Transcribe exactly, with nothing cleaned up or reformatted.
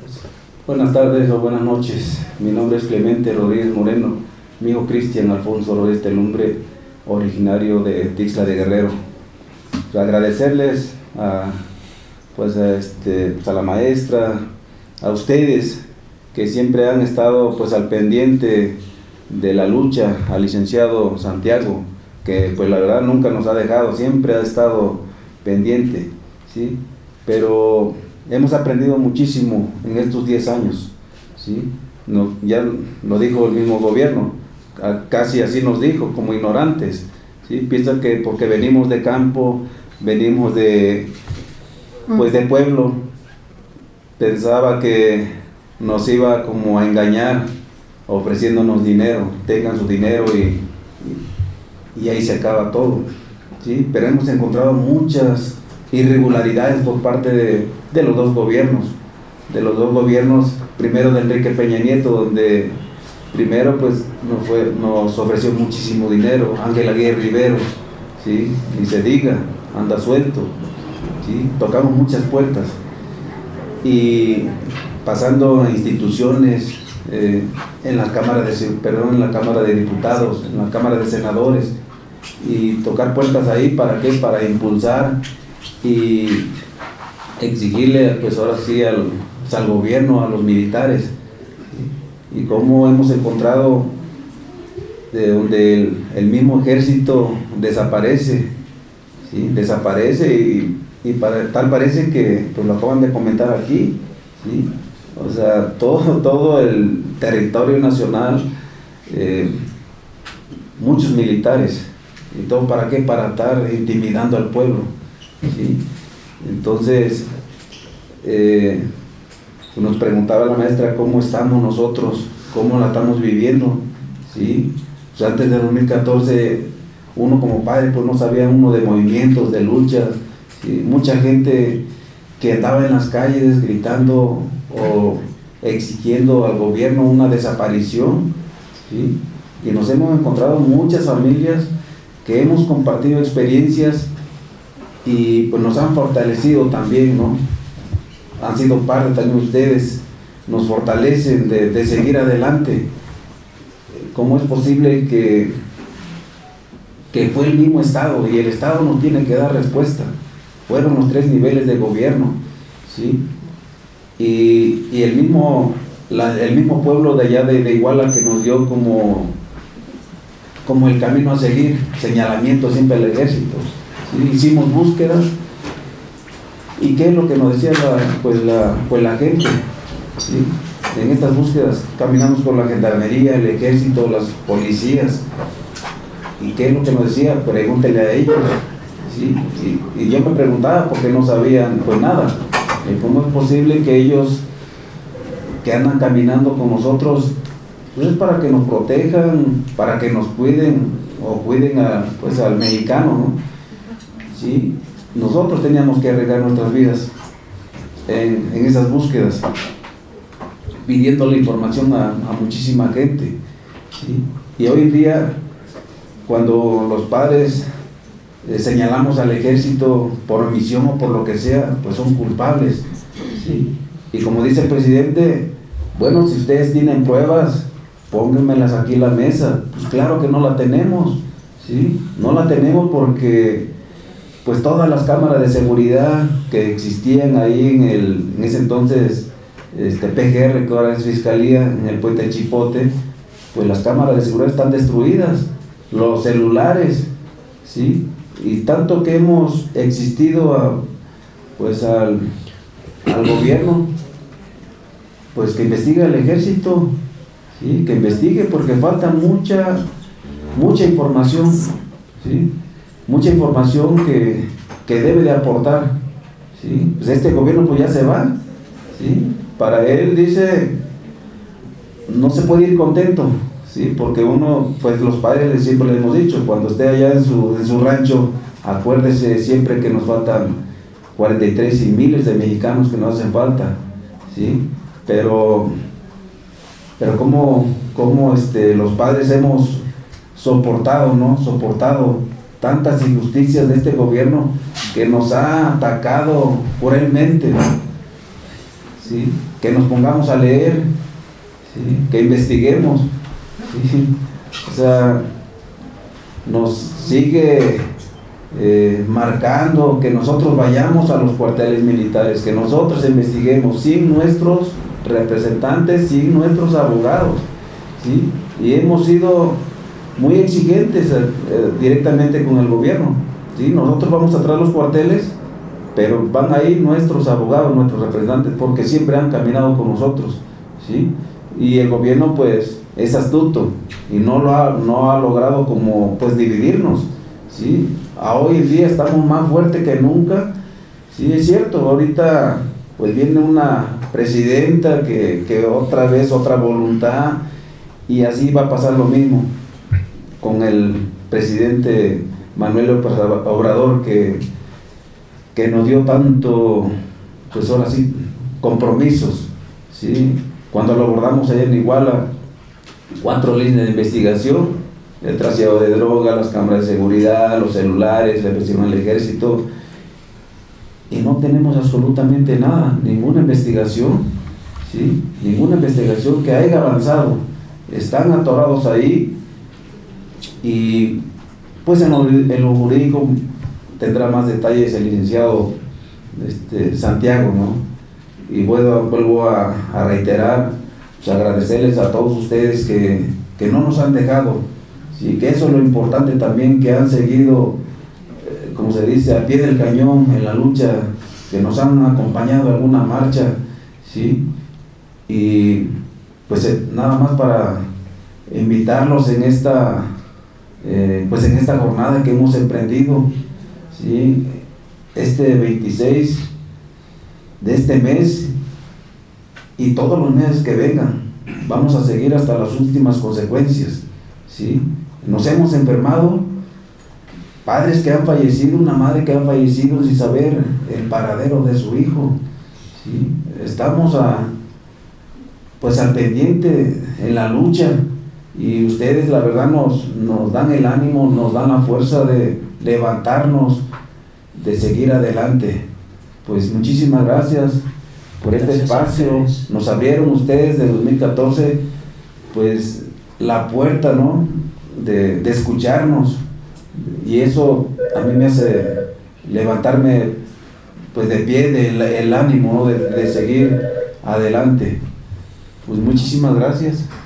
Buenas tardes o buenas noches. Mi nombre es Clemente Rodríguez Moreno. Mi hijo Cristian Alfonso Rodríguez Telumbre, originario de Tixla de Guerrero. Agradecerles a, pues a, este, pues a la maestra, a ustedes que siempre han estado pues al pendiente de la lucha, al licenciado Santiago, que pues la verdad nunca nos ha dejado, siempre ha estado pendiente, ¿sí? Pero hemos aprendido muchísimo en estos diez años, ¿sí? No, ya lo dijo el mismo gobierno, casi así nos dijo, como ignorantes, ¿sí? Piensan que porque venimos de campo, venimos de, pues de pueblo, pensaba que nos iba como a engañar, ofreciéndonos dinero, tengan su dinero y, y, y ahí se acaba todo, ¿sí? Pero hemos encontrado muchas irregularidades por parte de, de los dos gobiernos, de los dos gobiernos, primero de Enrique Peña Nieto, donde primero pues nos, fue, nos ofreció muchísimo dinero, Ángel Aguirre Rivero, ¿sí? Ni se diga, anda suelto, ¿sí? Tocamos muchas puertas, y pasando a instituciones, eh, en la Cámara de, perdón, en la Cámara de Diputados, en la Cámara de Senadores, y tocar puertas ahí, ¿para qué? Para impulsar y exigirle, pues ahora sí, al, pues al gobierno, a los militares, ¿sí? Y cómo hemos encontrado de donde el, el mismo ejército desaparece, ¿sí? Desaparece y, y para, tal parece que, pues lo acaban de comentar aquí, ¿sí? O sea, todo, todo el territorio nacional, eh, muchos militares, y todo para qué, para estar intimidando al pueblo, ¿sí? Entonces, eh, nos preguntaba la maestra cómo estamos nosotros, cómo la estamos viviendo, ¿sí? Pues antes de dos mil catorce, uno como padre pues no sabía uno de movimientos, de luchas, ¿sí? Mucha gente que andaba en las calles gritando o exigiendo al gobierno una desaparición, ¿sí? Y nos hemos encontrado muchas familias que hemos compartido experiencias y pues nos han fortalecido también, ¿no? Han sido parte también ustedes, nos fortalecen de, de seguir adelante. ¿Cómo es posible que, que fue el mismo Estado y el Estado nos tiene que dar respuesta? Fueron los tres niveles de gobierno, ¿sí? Y, y el, mismo, la, el mismo pueblo de allá de, de Iguala que nos dio como, como el camino a seguir, señalamiento siempre al ejército, ¿sí? Hicimos búsquedas, y qué es lo que nos decía la, pues, la, pues la gente, ¿sí? En estas búsquedas caminamos con la gendarmería, el ejército, las policías, y qué es lo que nos decía, pregúntele a ellos, ¿sí? Y, y yo me preguntaba porque no sabían pues nada. ¿Cómo es posible que ellos que andan caminando con nosotros, pues es para que nos protejan, para que nos cuiden o cuiden a, pues, al mexicano, ¿no? ¿Sí? Nosotros teníamos que arriesgar nuestras vidas en, en esas búsquedas, pidiéndole información a, a muchísima gente, ¿sí? Y hoy en día, cuando los padres Eh, señalamos al ejército por omisión o por lo que sea, pues son culpables, ¿sí? Y como dice el presidente, bueno, si ustedes tienen pruebas, pónganmelas aquí en la mesa. Pues claro que no la tenemos, ¿sí? No la tenemos porque pues todas las cámaras de seguridad que existían ahí en, el, en ese entonces este P G R, que ahora es Fiscalía, en el puente Chipote, pues las cámaras de seguridad están destruidas, los celulares, ¿sí? Y tanto que hemos existido a, pues al, al gobierno, pues que investigue el ejército, ¿sí? Que investigue, porque falta mucha mucha información, ¿sí? Mucha información que, que debe de aportar, ¿sí? Pues este gobierno pues ya se va, ¿sí? Para él, dice, no se puede ir contento, ¿sí? Porque uno, pues los padres siempre les hemos dicho, cuando esté allá en su, en su rancho, acuérdese siempre que nos faltan cuarenta y tres y miles de mexicanos que nos hacen falta, ¿sí? Pero, pero cómo, cómo este, los padres hemos soportado, ¿no? Soportado tantas injusticias de este gobierno que nos ha atacado cruelmente, ¿sí? Que nos pongamos a leer, ¿sí? Que investiguemos, ¿sí? O sea, nos sigue eh, marcando que nosotros vayamos a los cuarteles militares, que nosotros investiguemos sin nuestros representantes, sin nuestros abogados, ¿sí? Y hemos sido muy exigentes eh, directamente con el gobierno, ¿sí? Nosotros vamos atrás de los cuarteles, pero van ahí nuestros abogados, nuestros representantes, porque siempre han caminado con nosotros, ¿sí? Y el gobierno pues es astuto y no lo ha, no ha logrado como pues dividirnos, ¿sí? A hoy en día estamos más fuertes que nunca, sí, es cierto. Ahorita pues viene una presidenta que, que otra vez otra voluntad, y así va a pasar lo mismo con el presidente Manuel López Obrador, que, que nos dio tanto, pues ahora sí, compromisos, ¿sí? Cuando lo abordamos allá en Iguala, cuatro líneas de investigación: el trasiego de droga, las cámaras de seguridad, los celulares, la inversión en el ejército, y no tenemos absolutamente nada, ninguna investigación, ¿sí? Ninguna investigación que haya avanzado. Están atorados ahí, y pues en lo, en lo jurídico tendrá más detalles el licenciado este, Santiago, ¿no? Y vuelvo, vuelvo a, a reiterar, pues agradecerles a todos ustedes que, que no nos han dejado, ¿sí? Que eso es lo importante también, que han seguido, eh, como se dice, al pie del cañón en la lucha, que nos han acompañado en alguna marcha, ¿sí? Y pues eh, nada más para invitarlos en esta eh, pues en esta jornada que hemos emprendido, ¿sí? Este veintiséis de este mes y todos los meses que vengan, vamos a seguir hasta las últimas consecuencias, ¿sí? Nos hemos enfermado, padres que han fallecido, una madre que ha fallecido sin saber el paradero de su hijo, ¿sí? Estamos a pues al pendiente en la lucha, y ustedes la verdad nos, nos dan el ánimo, nos dan la fuerza de levantarnos, de seguir adelante. Pues muchísimas gracias por este espacio. Nos abrieron ustedes de dos mil catorce pues la puerta, ¿no? de, de escucharnos, y eso a mí me hace levantarme pues de pie, del el ánimo, ¿no? de, de seguir adelante. Pues muchísimas gracias.